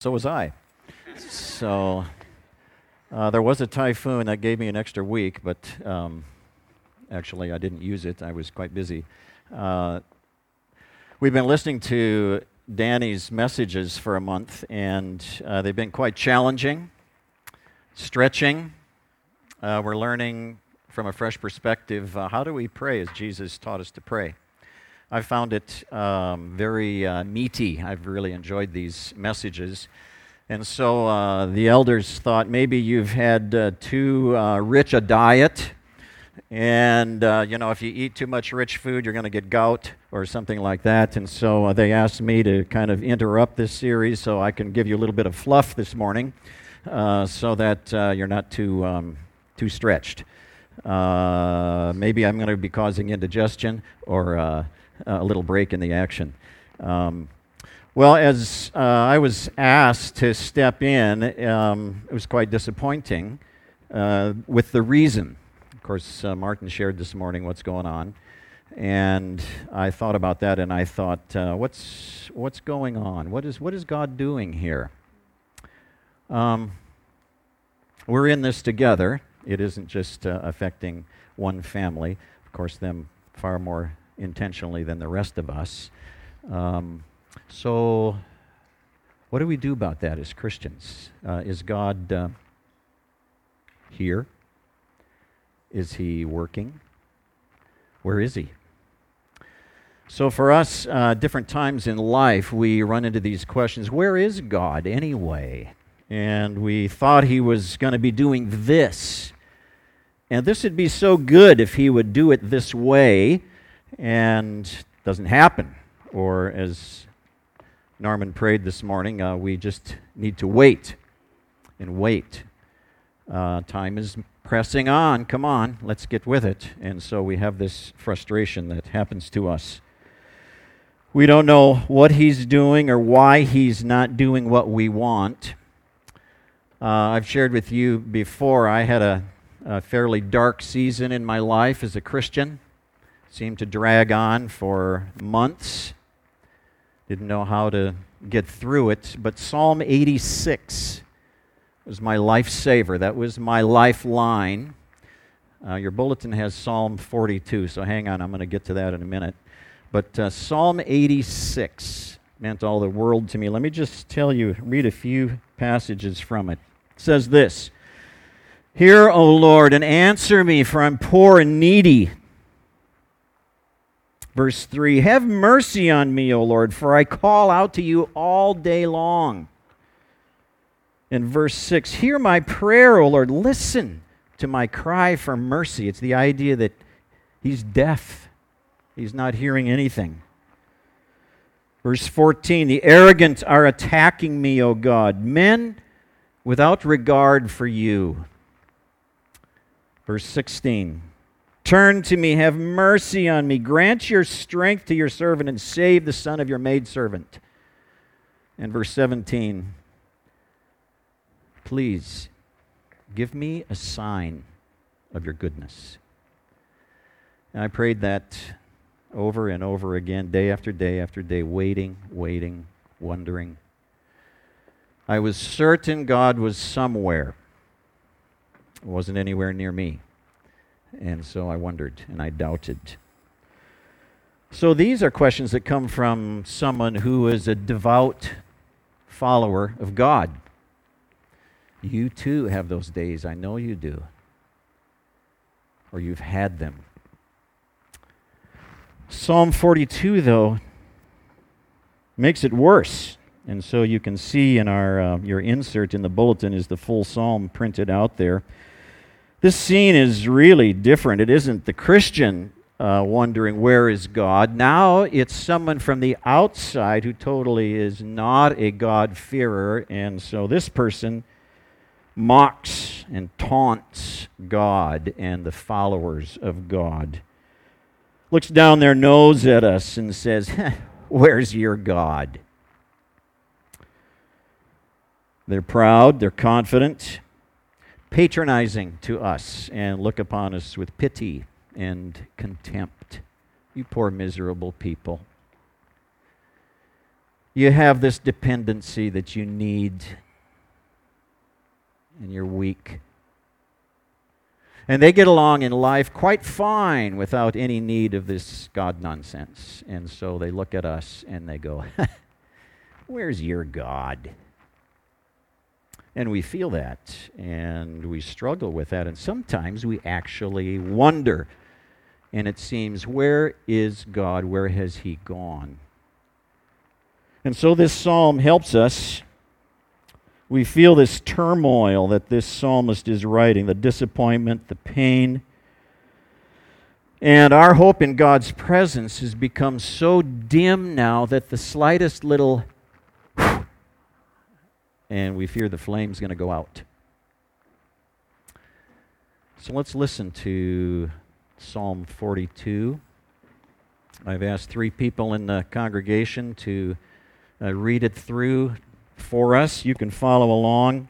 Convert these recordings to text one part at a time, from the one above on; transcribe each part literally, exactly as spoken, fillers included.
So was I. So uh, there was a typhoon that gave me an extra week, but um, actually I didn't use it. I was quite busy. Uh, we've been listening to Danny's messages for a month, and uh, they've been quite challenging, stretching. Uh, we're learning from a fresh perspective, uh, how do we pray as Jesus taught us to pray? I found it um, very uh, meaty. I've really enjoyed these messages. And so uh, the elders thought maybe you've had uh, too uh, rich a diet, and uh, you know, if you eat too much rich food, you're going to get gout or something like that. And so uh, they asked me to kind of interrupt this series so I can give you a little bit of fluff this morning, uh, so that uh, you're not too um, too stretched. Uh, maybe I'm going to be causing indigestion or uh, a little break in the action. Um, well, as uh, I was asked to step in, um, it was quite disappointing uh, with the reason. Of course, uh, Martin shared this morning what's going on, and I thought about that, and I thought, uh, what's what's going on? What is what is God doing here? Um, we're in this together. It isn't just uh, affecting one family. Of course, them far more intentionally than the rest of us. Um, so, what do we do about that as Christians? Uh, is God uh, here? Is He working? Where is He? So for us, uh, different times in life, we run into these questions. Where is God anyway? And we thought He was going to be doing this. And this would be so good if He would do it this way, and it doesn't happen. Or as Norman prayed this morning, uh, we just need to wait and wait. Uh, time is pressing on. Come on, let's get with it. And so we have this frustration that happens to us. We don't know what He's doing or why He's not doing what we want. Uh, I've shared with you before, I had a, a fairly dark season in my life as a Christian. Seemed to drag on for months. Didn't know how to get through it. But Psalm eighty-six was my lifesaver. That was my lifeline. Uh, your bulletin has Psalm forty-two, so hang on, I'm going to get to that in a minute. But uh, Psalm eighty-six meant all the world to me. Let me just tell you, read a few passages from it. It says this: "Hear, O Lord, and answer me, for I'm poor and needy." Verse three, "Have mercy on me, O Lord, for I call out to you all day long." In verse six, "Hear my prayer, O Lord, listen to my cry for mercy." It's the idea that He's deaf. He's not hearing anything. Verse fourteen, "The arrogant are attacking me, O God, men without regard for you." Verse sixteen, "Turn to me, have mercy on me, grant your strength to your servant, and save the son of your maidservant." And verse seventeen, "Please give me a sign of your goodness." And I prayed that over and over again, day after day after day, waiting, waiting, wondering. I was certain God was somewhere. It wasn't anywhere near me. And so I wondered, and I doubted. So these are questions that come from someone who is a devout follower of God. You too have those days, I know you do. Or you've had them. Psalm forty-two, though, makes it worse. And so you can see in our uh, your insert in the bulletin is the full psalm printed out there. This scene is really different. It isn't the Christian uh, wondering, where is God? Now it's someone from the outside who totally is not a God-fearer, and so this person mocks and taunts God and the followers of God. Looks down their nose at us and says, "Where's your God?" They're proud, they're confident, patronizing to us, and look upon us with pity and contempt. You poor miserable people. You have this dependency that you need, and you're weak. And they get along in life quite fine without any need of this God nonsense. And so they look at us and they go, where's your God? And we feel that, and we struggle with that, and sometimes we actually wonder. And it seems, where is God? Where has He gone? And so this psalm helps us. We feel this turmoil that this psalmist is writing, the disappointment, the pain. And our hope in God's presence has become so dim now that the slightest little and we fear the flame's going to go out. So let's listen to Psalm forty-two. I've asked three people in the congregation to uh, read it through for us. You can follow along.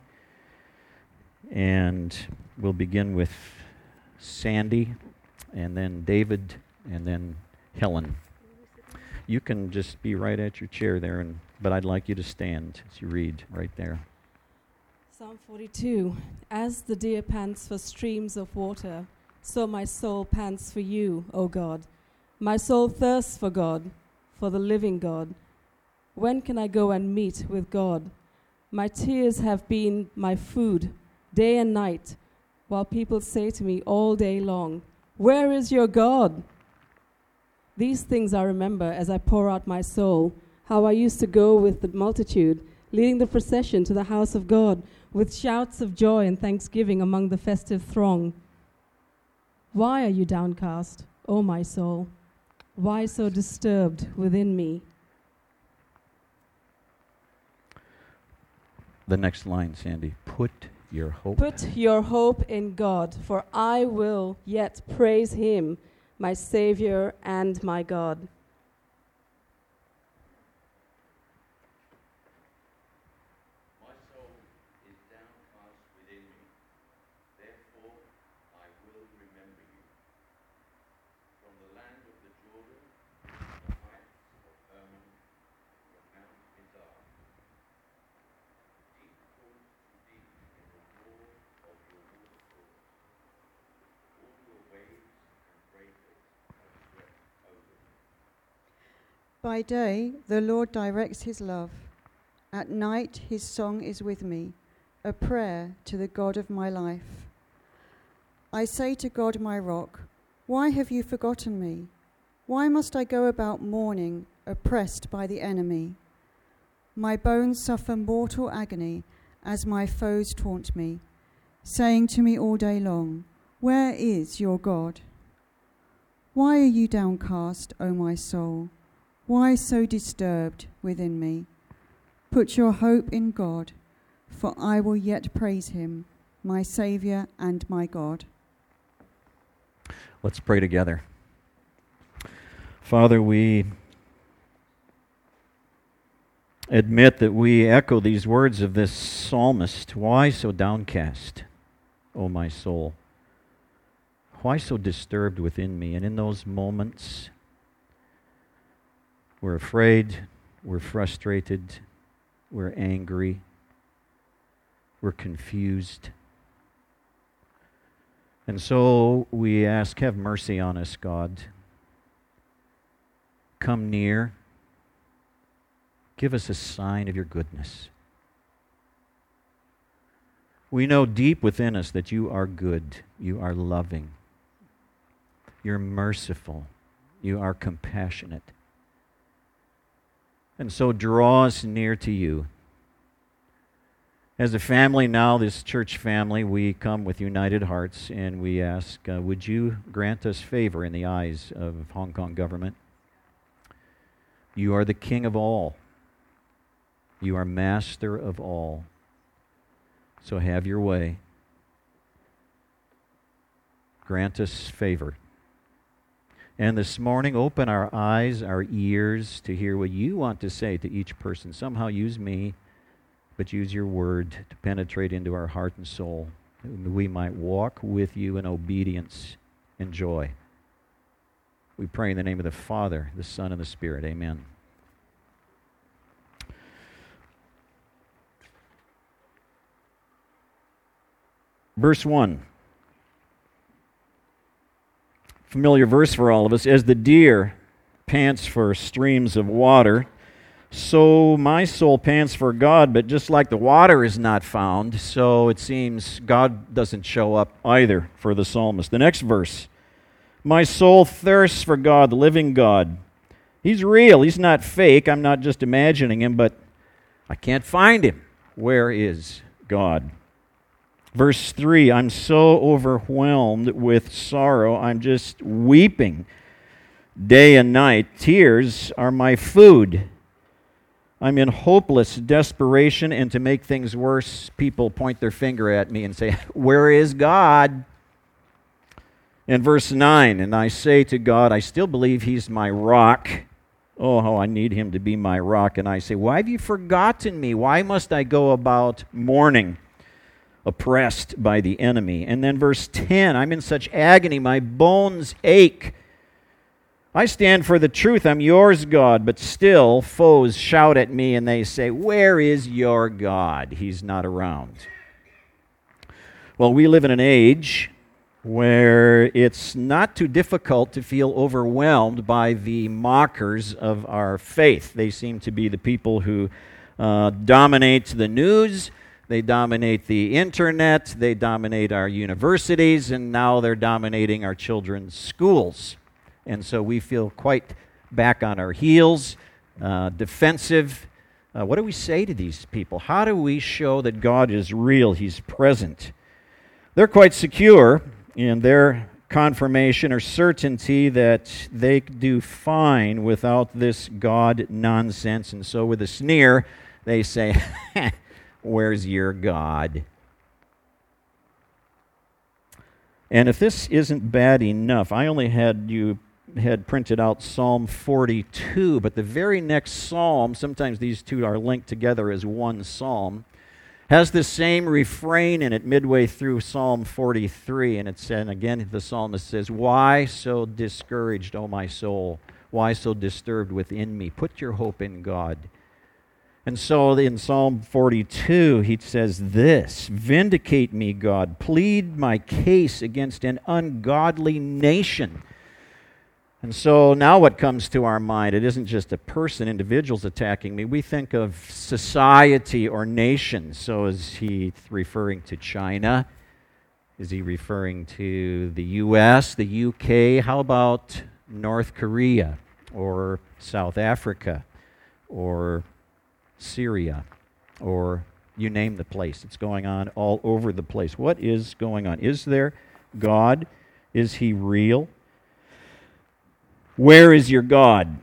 And we'll begin with Sandy, and then David, and then Helen. You can just be right at your chair there, and but I'd like you to stand as you read right there. Psalm forty-two. As the deer pants for streams of water, so my soul pants for you, O God. My soul thirsts for God, for the living God. When can I go and meet with God? My tears have been my food, day and night, while people say to me all day long, where is your God? These things I remember as I pour out my soul, how I used to go with the multitude, leading the procession to the house of God, with shouts of joy and thanksgiving among the festive throng. Why are you downcast, O my soul? Why so disturbed within me? The next line, Sandy. Put your hope. Put your hope in God, for I will yet praise Him, my Savior and my God. My soul is downcast within me, therefore I will remember you. From the land of the Jordan, the heights of Hermon, your Mount Mizar. Deep calls to deep in the roar of your waterfalls. All your waves and breakers have swept over me. By day, the Lord directs His love. At night, His song is with me, a prayer to the God of my life. I say to God, my rock, why have you forgotten me? Why must I go about mourning, oppressed by the enemy? My bones suffer mortal agony as my foes taunt me, saying to me all day long, where is your God? Why are you downcast, O my soul? Why so disturbed within me? Put your hope in God, for I will yet praise Him, my Saviour and my God. Let's pray together. Father, we admit that we echo these words of this psalmist. Why so downcast, O my soul? Why so disturbed within me? And in those moments, we're afraid, we're frustrated, we're angry, we're confused. And so we ask, have mercy on us, God. Come near. Give us a sign of your goodness. We know deep within us that you are good, you are loving, you're merciful, you are compassionate. And so draw us near to you. As a family now, this church family, we come with united hearts and we ask, uh, would you grant us favor in the eyes of Hong Kong government? You are the King of all. You are master of all. So have your way. Grant us favor. And this morning, open our eyes, our ears to hear what you want to say to each person. Somehow use me, but use your word to penetrate into our heart and soul. That we might walk with you in obedience and joy. We pray in the name of the Father, the Son, and the Spirit. Amen. Verse one. Familiar verse for all of us. As the deer pants for streams of water, so my soul pants for God, but just like the water is not found, so it seems God doesn't show up either for the psalmist. The next verse. My soul thirsts for God, the living God. He's real. He's not fake. I'm not just imagining him, but I can't find him. Where is God? Verse three, I'm so overwhelmed with sorrow, I'm just weeping day and night. Tears are my food. I'm in hopeless desperation, and to make things worse, people point their finger at me and say, where is God? In verse nine, and I say to God, I still believe he's my rock. Oh, how I need him to be my rock. And I say, why have you forgotten me? Why must I go about mourning, oppressed by the enemy? And then verse ten, I'm in such agony, my bones ache. I stand for the truth, I'm yours, God, but still foes shout at me and they say, where is your God? He's not around. Well, we live in an age where it's not too difficult to feel overwhelmed by the mockers of our faith. They seem to be the people who uh, dominate the news, they dominate the internet, they dominate our universities, and now they're dominating our children's schools. And so we feel quite back on our heels, uh, defensive. Uh, what do we say to these people? How do we show that God is real, he's present? They're quite secure in their confirmation or certainty that they do fine without this God nonsense. And so with a sneer, they say, where's your God? And if this isn't bad enough, I only had you had printed out Psalm forty-two, but the very next psalm, sometimes these two are linked together as one psalm, has the same refrain in it midway through Psalm forty-three, and it's and again the psalmist says, why so discouraged, O my soul? Why so disturbed within me? Put your hope in God. And so in Psalm forty-two, he says this, vindicate me, God, plead my case against an ungodly nation. And so now what comes to our mind? It isn't just a person, individuals attacking me. We think of society or nation. So is he referring to China? Is he referring to the U S, the U K? How about North Korea or South Africa or Syria, or you name the place? It's going on all over the place. What is going on? Is there God? Is he real? Where is your God?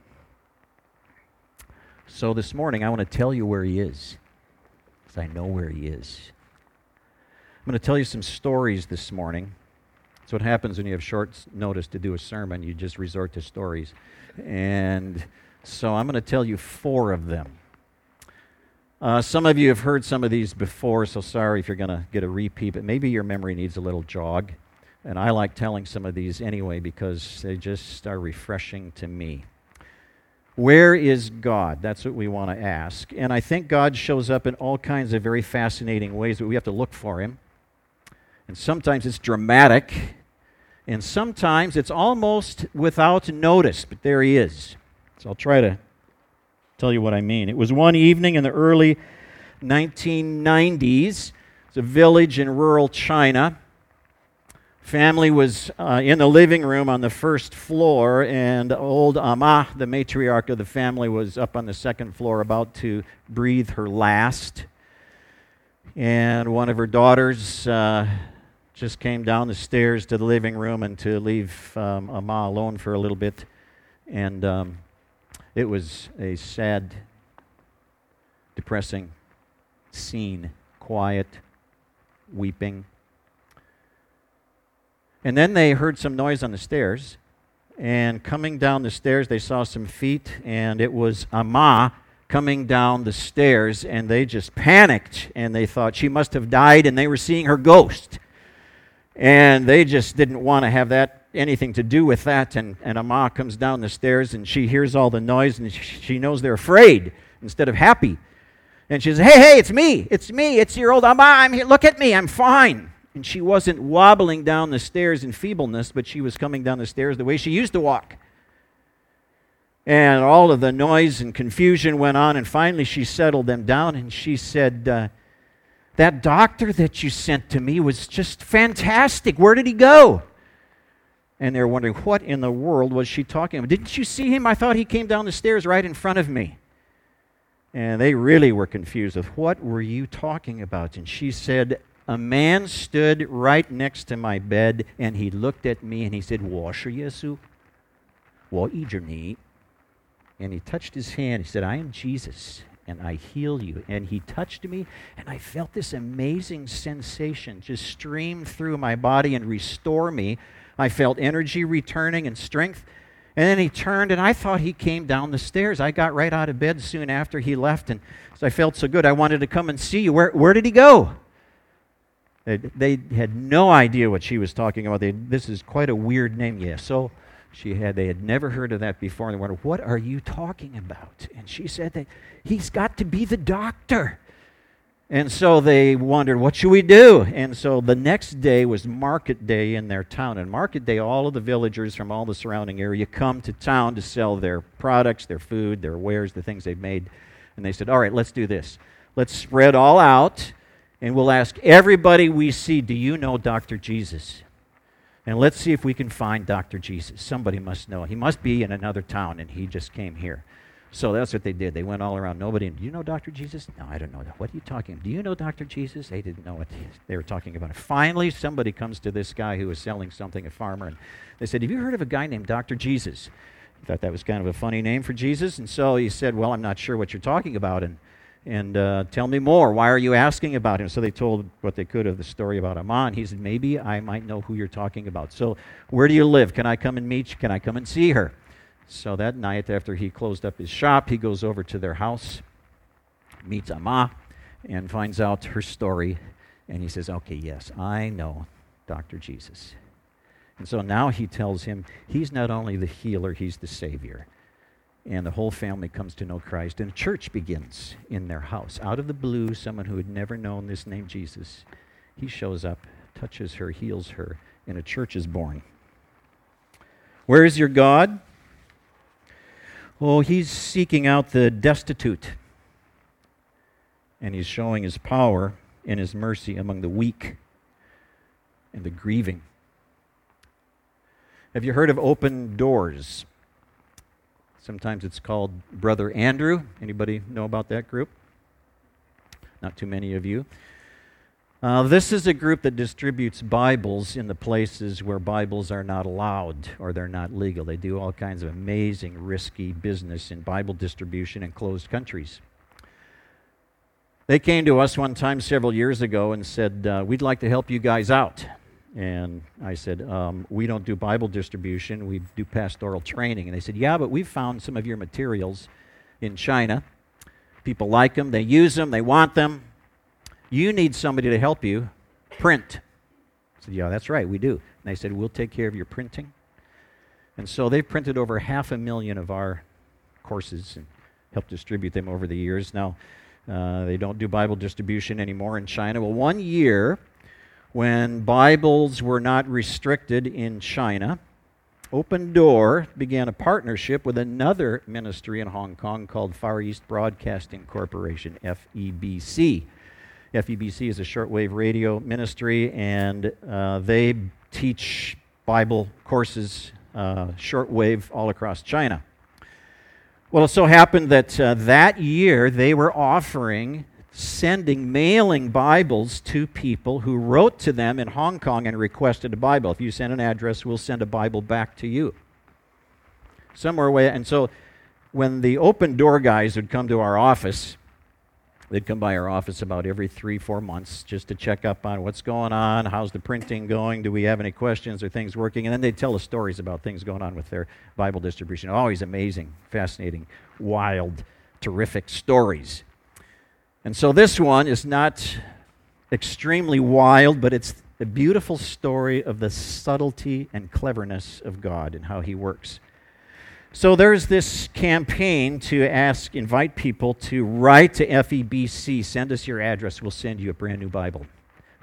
So this morning I want to tell you where he is, because I know where he is. I'm going to tell you some stories this morning. That's what happens when you have short notice to do a sermon. You just resort to stories. And so I'm going to tell you four of them. Uh, some of you have heard some of these before, so sorry if you're going to get a repeat, but maybe your memory needs a little jog. And I like telling some of these anyway because they just are refreshing to me. Where is God? That's what we want to ask. And I think God shows up in all kinds of very fascinating ways, but we have to look for him. And sometimes it's dramatic, and sometimes it's almost without notice, but there he is. So I'll try to tell you what I mean. It was one evening in the early nineteen nineties. It's a village in rural China. Family was uh, in the living room on the first floor, and old Amma, the matriarch of the family, was up on the second floor about to breathe her last. And one of her daughters uh, just came down the stairs to the living room and to leave um, Amma alone for a little bit. And um, it was a sad, depressing scene, quiet, weeping. And then they heard some noise on the stairs, and coming down the stairs, they saw some feet, and it was Amma coming down the stairs, and they just panicked, and they thought she must have died, and they were seeing her ghost. And they just didn't want to have that anything to do with that, and, and Amma comes down the stairs, and she hears all the noise, and she knows they're afraid instead of happy. And she says, hey, hey, it's me, it's me, it's your old Amma, I'm here, look at me, I'm fine. And she wasn't wobbling down the stairs in feebleness, but she was coming down the stairs the way she used to walk. And all of the noise and confusion went on, and finally she settled them down, and she said, uh, that doctor that you sent to me was just fantastic. Where did he go? And they're wondering, what in the world was she talking about? Didn't you see him? I thought he came down the stairs right in front of me. And they really were confused with, what were you talking about? And she said, a man stood right next to my bed, and he looked at me, and he said, 我是耶稣，我医治你. And he touched his hand. He said, I am Jesus, and I heal you. And he touched me, and I felt this amazing sensation just stream through my body and restore me. I felt energy returning and strength. And then he turned, and I thought he came down the stairs. I got right out of bed soon after he left, and so I felt so good. I wanted to come and see you. Where, where did he go? They, they had no idea what she was talking about. They, this is quite a weird name. Yes, so she had. They had never heard of that before, and they wondered, what are you talking about? And she said that he's got to be the doctor. And so they wondered, what should we do? And so the next day was market day in their town. And market day, all of the villagers from all the surrounding area come to town to sell their products, their food, their wares, the things they've made. And they said, all right, let's do this. Let's spread all out, and we'll ask everybody we see, do you know Doctor Jesus? And let's see if we can find Doctor Jesus. Somebody must know. He must be in another town, and he just came here. So that's what they did. They went all around. Nobody, do you know Doctor Jesus? No, I don't know that. What are you talking about? Do you know Doctor Jesus? They didn't know what they were talking about. Finally, somebody comes to this guy who was selling something, a farmer, and they said, have you heard of a guy named Doctor Jesus? He thought that was kind of a funny name for Jesus, and so he said, well, I'm not sure what you're talking about, and and uh, tell me more. Why are you asking about him? So they told what they could of the story about Aman. He said, maybe I might know who you're talking about. So where do you live? Can I come and meet you? Can I come and see her? So that night, after he closed up his shop, he goes over to their house, meets Amma, and finds out her story. And he says, okay, yes, I know Doctor Jesus. And so now he tells him he's not only the healer, he's the Savior. And the whole family comes to know Christ. And a church begins in their house. Out of the blue, someone who had never known this name Jesus, he shows up, touches her, heals her, and a church is born. Where is your God? Oh, he's seeking out the destitute, and he's showing his power and his mercy among the weak and the grieving. Have you heard of Open Doors? Sometimes it's called Brother Andrew. Anybody know about that group? Not too many of you. Uh, this is a group that distributes Bibles in the places where Bibles are not allowed or they're not legal. They do all kinds of amazing, risky business in Bible distribution in closed countries. They came to us one time several years ago and said, uh, we'd like to help you guys out. And I said, um, we don't do Bible distribution, we do pastoral training. And they said, yeah, but we've found some of your materials in China. People like them, they use them, they want them. You need somebody to help you print. I said, yeah, that's right, we do. And they said, we'll take care of your printing. And so they've printed over half a million of our courses and helped distribute them over the years. Now, uh, they don't do Bible distribution anymore in China. Well, one year, when Bibles were not restricted in China, Open Door began a partnership with another ministry in Hong Kong called Far East Broadcasting Corporation, F E B C. F E B C is a shortwave radio ministry, and uh, they teach Bible courses, uh, shortwave, all across China. Well, it so happened that uh, that year they were offering sending, mailing Bibles to people who wrote to them in Hong Kong and requested a Bible. If you send an address, we'll send a Bible back to you. Somewhere away. And so when the Open Door guys would come to our office, they'd come by our office about every three, four months just to check up on what's going on, how's the printing going, do we have any questions, are things working, and then they'd tell us stories about things going on with their Bible distribution. Always amazing, fascinating, wild, terrific stories. And so this one is not extremely wild, but it's a beautiful story of the subtlety and cleverness of God and how he works. So there's this campaign to ask, invite people to write to F E B C, send us your address, we'll send you a brand new Bible.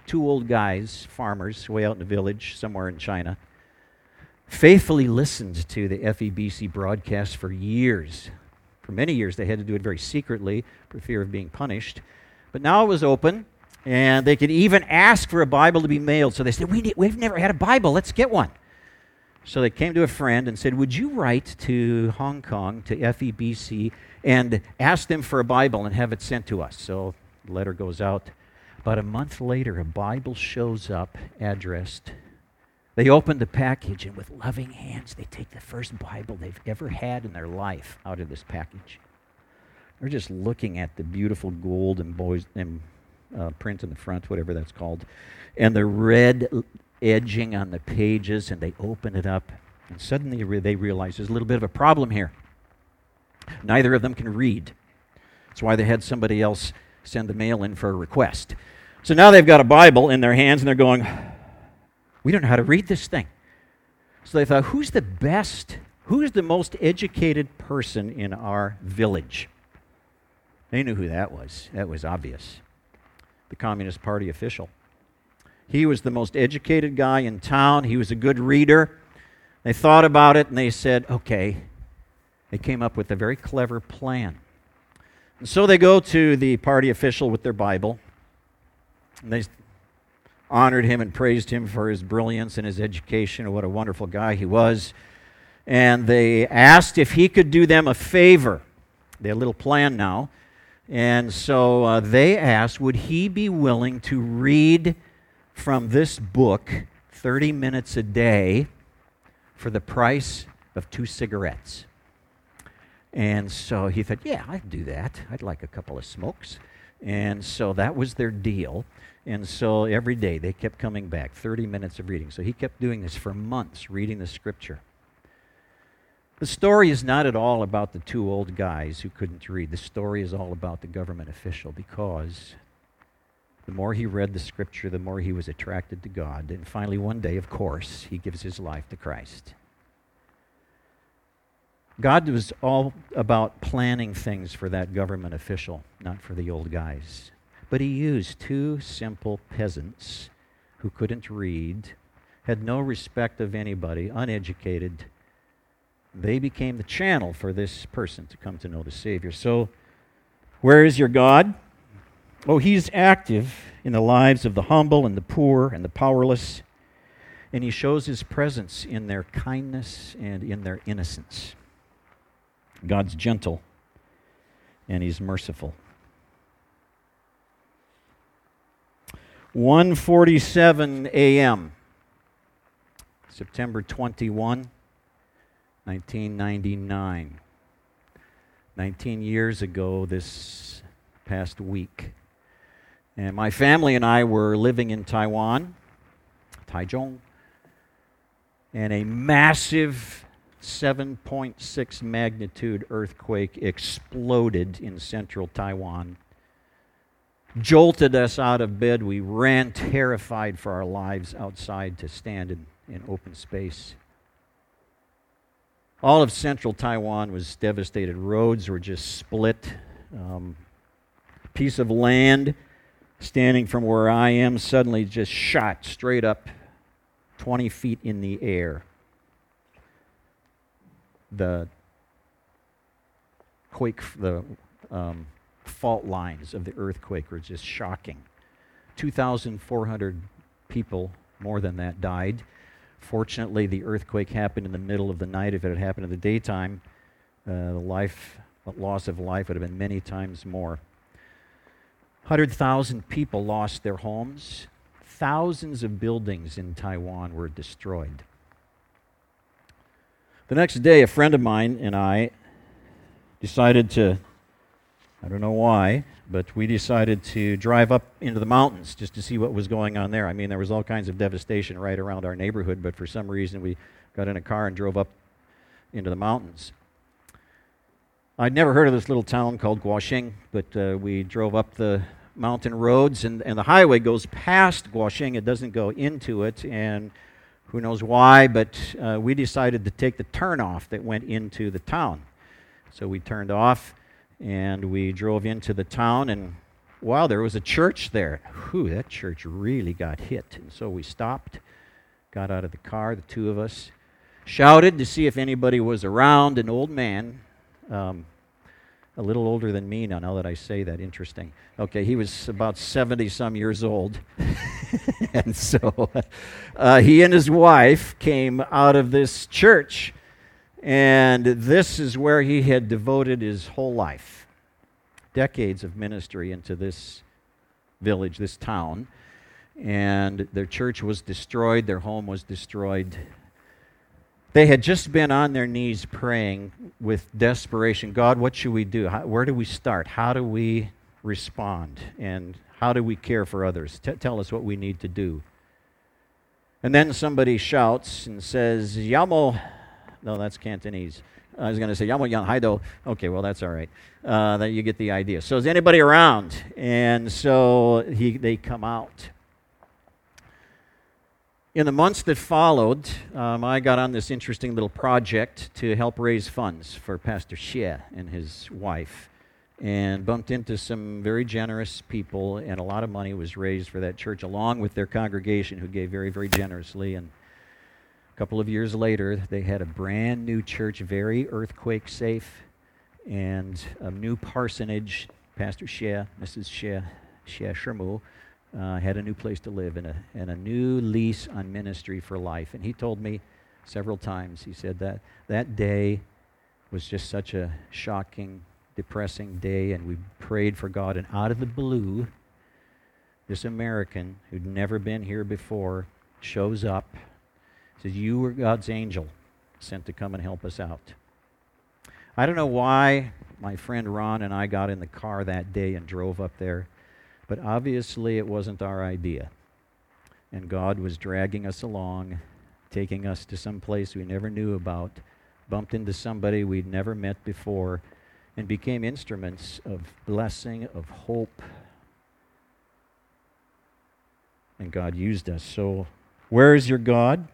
two old guys, farmers, way out in the village somewhere in China, faithfully listened to the F E B C broadcast for years. For many years, they had to do it very secretly for fear of being punished. But now it was open, and they could even ask for a Bible to be mailed. So they said, we need, we've never had a Bible. Let's get one. So they came to a friend and said, would you write to Hong Kong, to F E B C, and ask them for a Bible and have it sent to us? So the letter goes out. About a month later, a Bible shows up, addressed. They open the package, and with loving hands, they take the first Bible they've ever had in their life out of this package. They're just looking at the beautiful gold and boys and uh, print in the front, whatever that's called, and the red edging on the pages, and they open it up, and suddenly re- they realize there's a little bit of a problem here. Neither of them can read. That's why they had somebody else send the mail in for a request. So now they've got a Bible in their hands, and they're going, we don't know how to read this thing. So they thought, who's the best, who's the most educated person in our village? They knew who that was. That was obvious. The Communist Party official. He was the most educated guy in town. He was a good reader. They thought about it, and they said, okay. They came up with a very clever plan. And so they go to the party official with their Bible, and they honored him and praised him for his brilliance and his education and what a wonderful guy he was. And they asked if he could do them a favor. They had a little plan now. And so uh, they asked, would he be willing to read from this book thirty minutes a day for the price of two cigarettes? And so he thought, yeah, I'd do that. I'd like a couple of smokes. And so that was their deal. And so every day they kept coming back, thirty minutes of reading. So he kept doing this for months, reading the Scripture. The story is not at all about the two old guys who couldn't read. The story is all about the government official, because the more he read the Scripture, the more he was attracted to God. And finally, one day, of course, he gives his life to Christ. God was all about planning things for that government official, not for the old guys. But he used two simple peasants who couldn't read, had no respect of anybody, uneducated. They became the channel for this person to come to know the Savior. So, where is your God? Oh, he's active in the lives of the humble and the poor and the powerless, and he shows his presence in their kindness and in their innocence. God's gentle, and he's merciful. one forty-seven a.m., September twenty-first, nineteen ninety-nine. nineteen years ago this past week. And my family and I were living in Taiwan, Taichung, and a massive seven point six magnitude earthquake exploded in central Taiwan. Jolted us out of bed. We ran terrified for our lives outside to stand in, in open space. All of central Taiwan was devastated. Roads were just split. Um, a piece of land standing from where I am suddenly just shot straight up twenty feet in the air. The quake, the um, fault lines of the earthquake were just shocking. two thousand four hundred people, more than that, died. Fortunately, the earthquake happened in the middle of the night. If it had happened in the daytime, uh, the life, loss of life would have been many times more. one hundred thousand people lost their homes. Thousands of buildings in Taiwan were destroyed. The next day, a friend of mine and I decided to, I don't know why, but we decided to drive up into the mountains just to see what was going on there. I mean, there was all kinds of devastation right around our neighborhood, but for some reason we got in a car and drove up into the mountains. I'd never heard of this little town called Guoxing, but uh, we drove up the mountain roads, and, and the highway goes past Guoxing. It doesn't go into it, and who knows why, but uh, we decided to take the turnoff that went into the town. So we turned off, and we drove into the town, and wow, there was a church there. Whew, that church really got hit. And so we stopped, got out of the car, the two of us, shouted to see if anybody was around. An old man, um, a little older than me now, now that I say that, interesting. Okay, he was about seventy-some years old. And so uh, he and his wife came out of this church, and this is where he had devoted his whole life. Decades of ministry into this village, this town. And their church was destroyed, their home was destroyed. They had just been on their knees praying with desperation. God, what should we do? How, where do we start? How do we respond? And how do we care for others? T- tell us what we need to do. And then somebody shouts and says, Yamo. No, that's Cantonese. I was going to say, Yamo Yang Haido. Okay, well, that's all right. Uh, that you get the idea. So is anybody around? And so he, they come out. In the months that followed, um, I got on this interesting little project to help raise funds for Pastor Xie and his wife, and bumped into some very generous people, and a lot of money was raised for that church, along with their congregation, who gave very, very generously. And a couple of years later, they had a brand new church, very earthquake safe, and a new parsonage. Pastor Xie, Missus Xie, Xie Shermu, Uh, had a new place to live and a, and a new lease on ministry for life. And he told me several times, he said that that day was just such a shocking, depressing day, and we prayed for God. And out of the blue, this American who'd never been here before shows up, says, you were God's angel sent to come and help us out. I don't know why my friend Ron and I got in the car that day and drove up there. But obviously it wasn't our idea. And God was dragging us along, taking us to some place we never knew about, bumped into somebody we'd never met before, and became instruments of blessing, of hope. And God used us. So where is your God?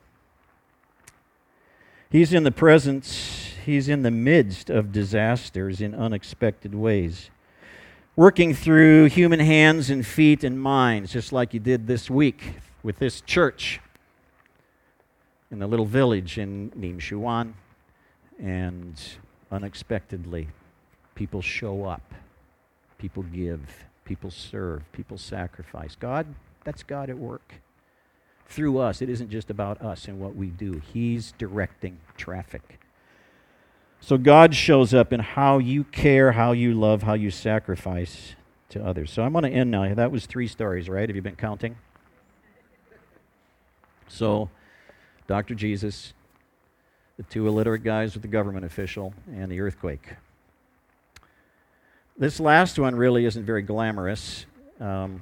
He's in the presence, He's in the midst of disasters in unexpected ways, working through human hands and feet and minds, just like He did this week with this church in the little village in Ningxuan. And unexpectedly, people show up, people give, people serve, people sacrifice. God, that's God at work through us. It isn't just about us and what we do. He's directing traffic. So God shows up in how you care, how you love, how you sacrifice to others. So I'm going to end now. That was three stories, right? Have you been counting? So, Doctor Jesus, the two illiterate guys with the government official, and the earthquake. This last one really isn't very glamorous. Um,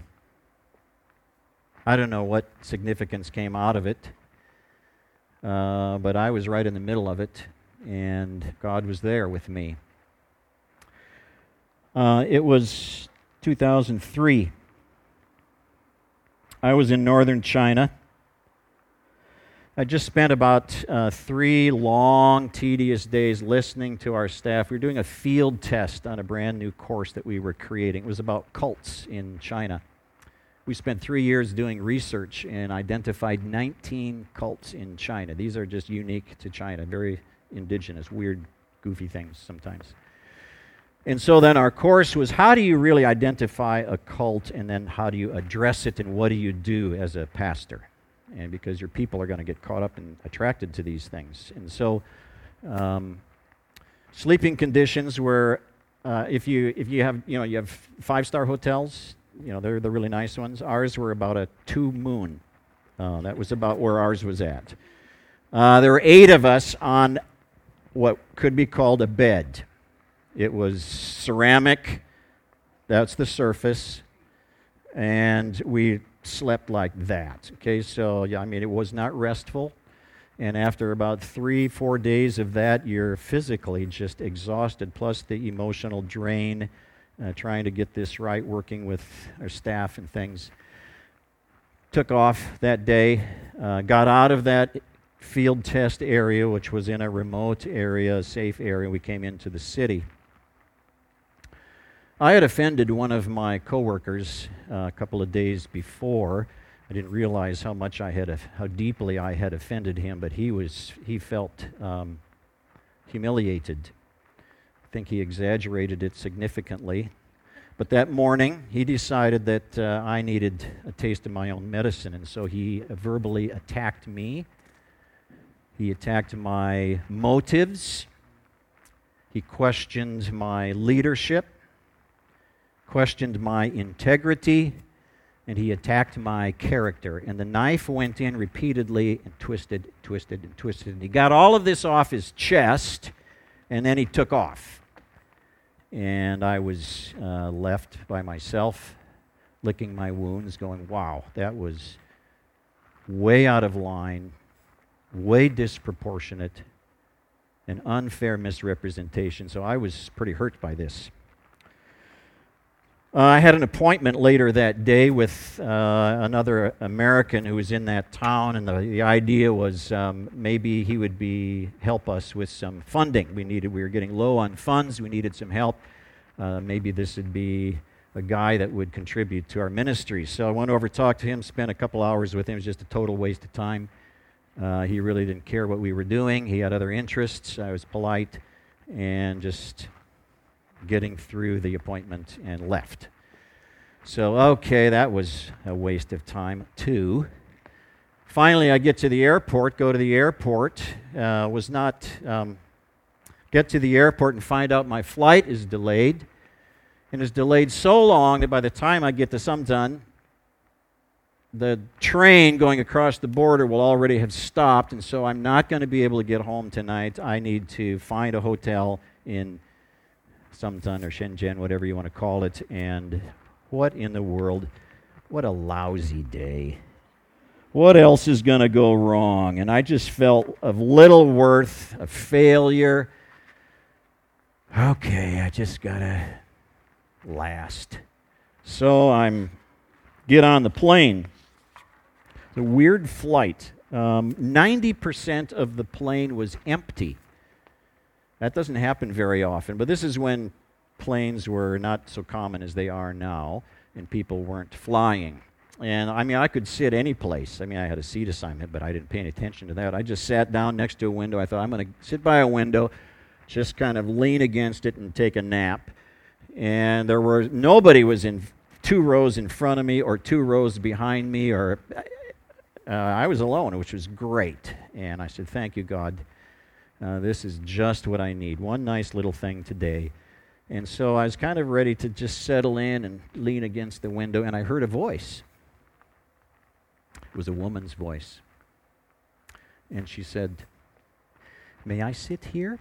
I don't know what significance came out of it, uh, but I was right in the middle of it. And God was there with me. Uh, it was two thousand three. I was in northern China. I just spent about uh, three long, tedious days listening to our staff. We were doing a field test on a brand new course that we were creating. It was about cults in China. We spent three years doing research and identified nineteen cults in China. These are just unique to China, very indigenous, weird, goofy things sometimes. And so then our course was, how do you really identify a cult, and then how do you address it, and what do you do as a pastor? And because your people are going to get caught up and attracted to these things. And so um, sleeping conditions were, uh, if you if you have, you know, you have five-star hotels, you know, they're the really nice ones. Ours were about a two moon. Uh, that was about where ours was at. Uh, there were eight of us on what could be called a bed. It was ceramic, that's the surface, and we slept like that. Okay, so yeah, I mean, it was not restful, and after about three, four days of that, you're physically just exhausted, plus the emotional drain, uh, trying to get this right, working with our staff and things. Took off that day, uh, got out of that field test area, which was in a remote area, a safe area. We came into the city. I had offended one of my coworkers uh, a couple of days before. I didn't realize how much I had, how deeply I had offended him, but he was, he felt um, humiliated. I think he exaggerated it significantly. But that morning, he decided that uh, I needed a taste of my own medicine, and so he verbally attacked me. He attacked my motives. He questioned my leadership, questioned my integrity, and he attacked my character. And the knife went in repeatedly and twisted, twisted, and twisted. And he got all of this off his chest, and then he took off. And I was uh, left by myself, licking my wounds, going, wow, that was way out of line, way disproportionate, an unfair misrepresentation. So I was pretty hurt by this. Uh, I had an appointment later that day with uh, another American who was in that town, and the, the idea was um, maybe he would be help us with some funding. We needed, we were getting low on funds. We needed some help. Uh, maybe this would be a guy that would contribute to our ministry. So I went over, talked to him, spent a couple hours with him. It was just a total waste of time. Uh, he really didn't care what we were doing. He had other interests. I was polite and just getting through the appointment and left. So, okay, that was a waste of time, too. Finally, I get to the airport, go to the airport, uh, was not, um, get to the airport and find out my flight is delayed, and is delayed so long that by the time I get to Sumdun, the train going across the border will already have stopped, and so I'm not going to be able to get home tonight. I need to find a hotel in Sumdun or Shenzhen, whatever you want to call it, and what in the world? What a lousy day. What else is going to go wrong? And I just felt of little worth, a failure. Okay, I just got to last. So I'm get on the plane. The weird flight. Um, ninety percent of the plane was empty. That doesn't happen very often, but this is when planes were not so common as they are now, and people weren't flying. And I mean, I could sit any place. I mean, I had a seat assignment, but I didn't pay any attention to that. I just sat down next to a window. I thought, I'm going to sit by a window, just kind of lean against it and take a nap. And there were, nobody was in two rows in front of me or two rows behind me, or uh, I was alone, which was great. And I said, thank you, God. Uh, this is just what I need. One nice little thing today. And so I was kind of ready to just settle in and lean against the window, and I heard a voice. It was a woman's voice. And she said, may I sit here?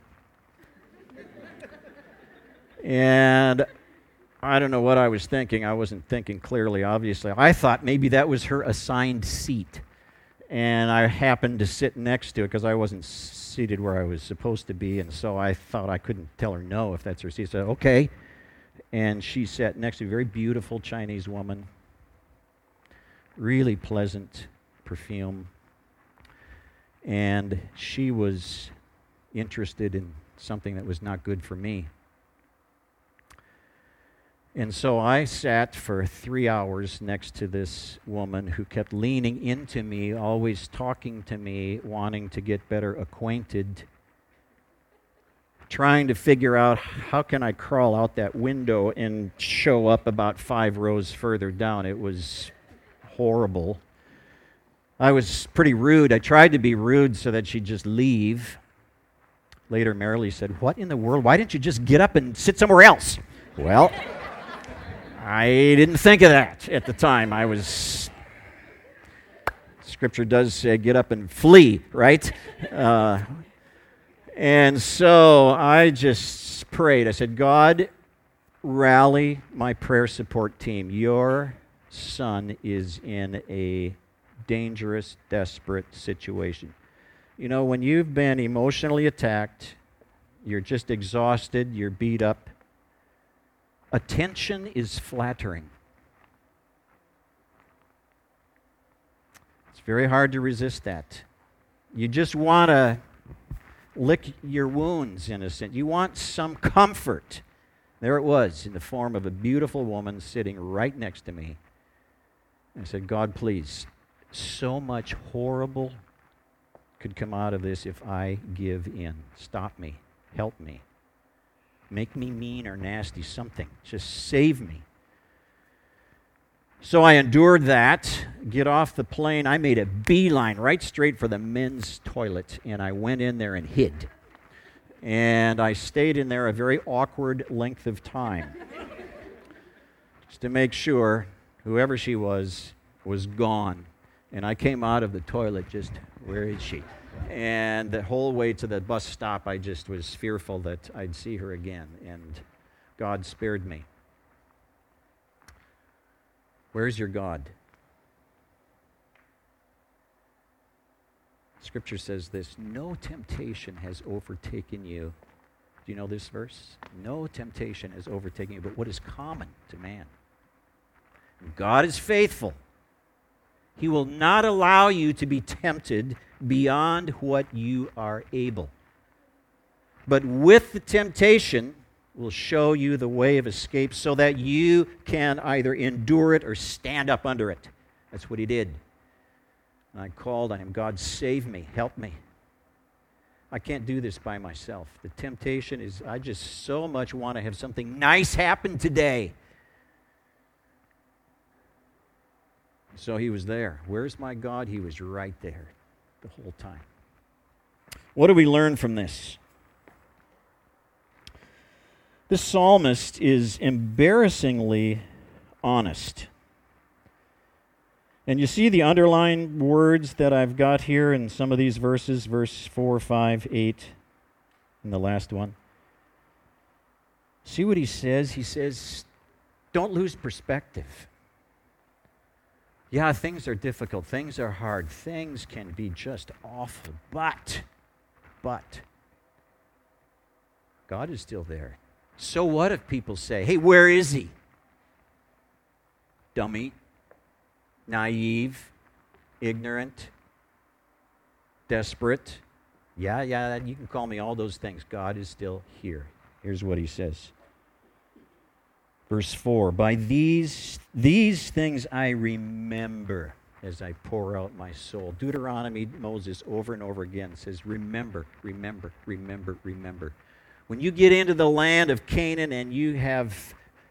And I don't know what I was thinking. I wasn't thinking clearly, obviously. I thought maybe that was her assigned seat. And I happened to sit next to it because I wasn't seated where I was supposed to be, and so I thought I couldn't tell her no if that's her seat. So, okay. And she sat next to a very beautiful Chinese woman, really pleasant perfume, and she was interested in something that was not good for me. And so I sat for three hours next to this woman who kept leaning into me, always talking to me, wanting to get better acquainted, trying to figure out how can I crawl out that window and show up about five rows further down. It was horrible. I was pretty rude. I tried to be rude so that she'd just leave. Later, Marilee said, what in the world? Why didn't you just get up and sit somewhere else? Well, I didn't think of that at the time. I was, Scripture does say get up and flee, right? Uh, and so I just prayed. I said, God, rally my prayer support team. Your son is in a dangerous, desperate situation. You know, when you've been emotionally attacked, you're just exhausted, you're beat up, attention is flattering. It's very hard to resist that. You just want to lick your wounds, in a sense. You want some comfort. There it was, in the form of a beautiful woman sitting right next to me. I said, God, please, so much horrible could come out of this if I give in. Stop me. Help me. Make me mean or nasty, something. Just save me. So I endured that. Get off the plane. I made a beeline right straight for the men's toilet, and I went in there and hid. And I stayed in there a very awkward length of time just to make sure whoever she was was gone. And I came out of the toilet just, where is she? And the whole way to the bus stop, I just was fearful that I'd see her again. And God spared me. Where's your God? Scripture says this, no temptation has overtaken you. Do you know this verse? No temptation has overtaken you, but what is common to man. God is faithful. He will not allow you to be tempted beyond what you are able. But with the temptation, will show you the way of escape so that you can either endure it or stand up under it. That's what he did. And I called on him, God, save me, help me. I can't do this by myself. The temptation is, I just so much want to have something nice happen today. So he was there. Where's my God? He was right there the whole time. What do we learn from this? This psalmist is embarrassingly honest. And you see the underlined words that I've got here in some of these verses, verse four, five, eight, and the last one. See what he says? He says, don't lose perspective. Yeah, things are difficult. Things are hard. Things can be just awful. But, but, God is still there. So what if people say, hey, where is he? Dummy, naive, ignorant, desperate. Yeah, yeah, you can call me all those things. God is still here. Here's what he says. Verse four, by these, these things I remember as I pour out my soul. Deuteronomy, Moses, over and over again says, remember, remember, remember, remember. When you get into the land of Canaan and you have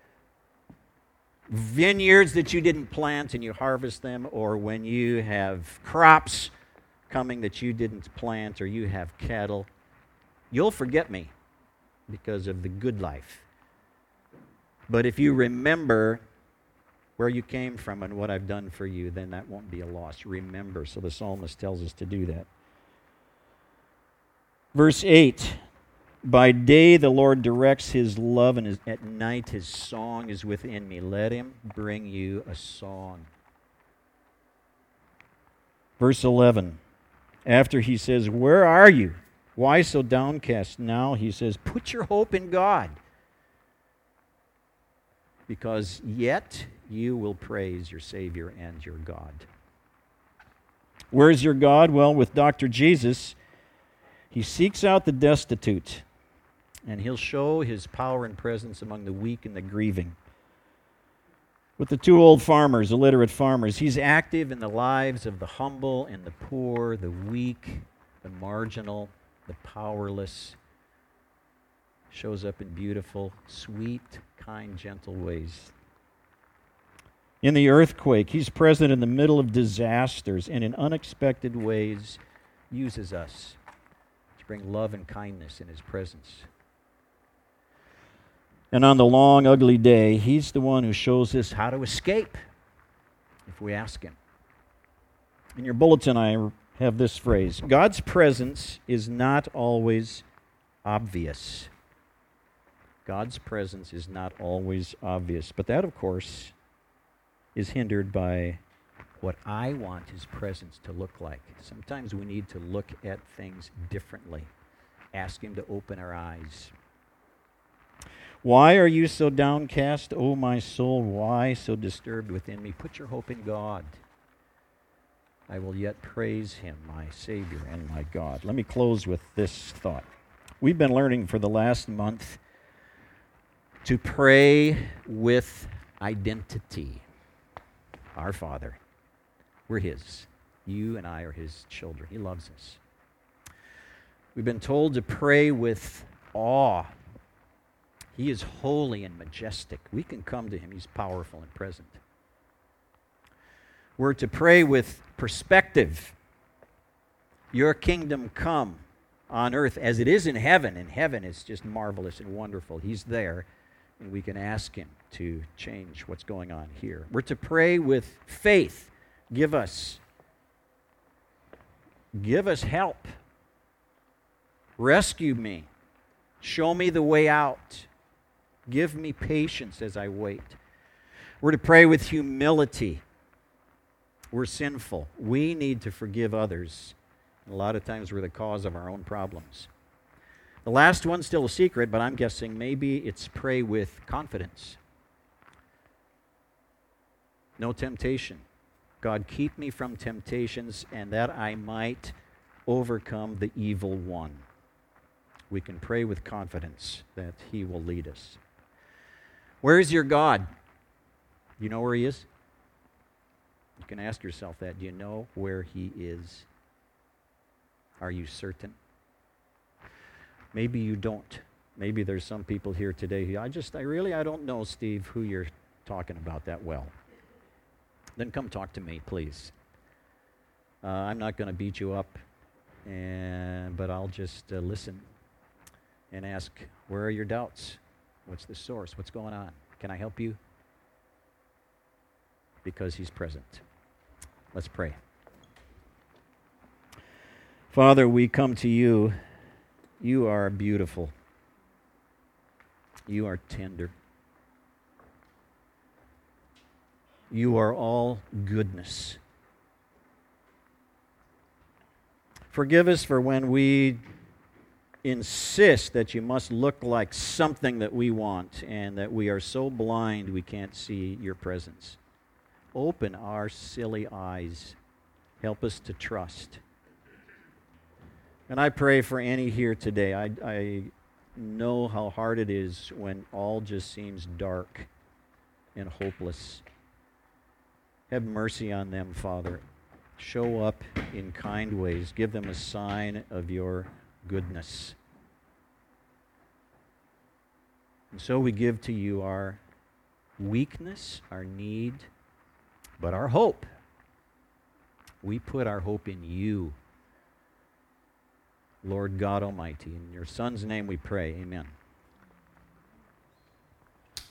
vineyards that you didn't plant and you harvest them, or when you have crops coming that you didn't plant, or you have cattle, you'll forget me because of the good life. But if you remember where you came from and what I've done for you, then that won't be a loss. Remember. So the psalmist tells us to do that. Verse eight, by day the Lord directs his love, and his, at night his song is within me. Let him bring you a song. Verse eleven, after he says, where are you? Why so downcast? Now he says, put your hope in God, because yet you will praise your Savior and your God. Where's your God? Well, with Doctor Jesus, he seeks out the destitute, and he'll show his power and presence among the weak and the grieving. With the two old farmers, illiterate farmers, he's active in the lives of the humble and the poor, the weak, the marginal, the powerless. Shows up in beautiful, sweet, kind, gentle ways. In the earthquake, he's present in the middle of disasters, and in unexpected ways uses us to bring love and kindness in his presence. And on the long, ugly day, he's the one who shows us how to escape if we ask him. In your bulletin, I have this phrase: God's presence is not always obvious. God's presence is not always obvious. But that, of course, is hindered by what I want his presence to look like. Sometimes we need to look at things differently. Ask him to open our eyes. Why are you so downcast, O my soul? Why so disturbed within me? Put your hope in God. I will yet praise him, my Savior and my God. Let me close with this thought. We've been learning for the last month to pray with identity. Our Father. We're His. You and I are His children. He loves us. We've been told to pray with awe. He is holy and majestic. We can come to Him. He's powerful and present. We're to pray with perspective. Your kingdom come on earth as it is in heaven. And heaven is just marvelous and wonderful. He's there, and we can ask Him to change what's going on here. We're to pray with faith. Give us, give us help. Rescue me. Show me the way out. Give me patience as I wait. We're to pray with humility. We're sinful. We need to forgive others. A lot of times we're the cause of our own problems. The last one's still a secret, but I'm guessing maybe it's pray with confidence. No temptation. God, keep me from temptations, and that I might overcome the evil one. We can pray with confidence that He will lead us. Where is your God? You know where He is? You can ask yourself that. Do you know where He is? Are you certain? Maybe you don't. Maybe there's some people here today who, I just, I really, I don't know, Steve, who you're talking about that well. Then come talk to me, please. Uh, I'm not going to beat you up, and but I'll just uh, listen and ask, where are your doubts? What's the source? What's going on? Can I help you? Because He's present. Let's pray. Father, we come to You. You are beautiful. You are tender. You are all goodness. Forgive us for when we insist that You must look like something that we want and that we are so blind we can't see Your presence. Open our silly eyes. Help us to trust. And I pray for any here today. I, I know how hard it is when all just seems dark and hopeless. Have mercy on them, Father. Show up in kind ways. Give them a sign of Your goodness. And so we give to You our weakness, our need, but our hope. We put our hope in You, Lord God Almighty. In Your Son's name we pray. Amen.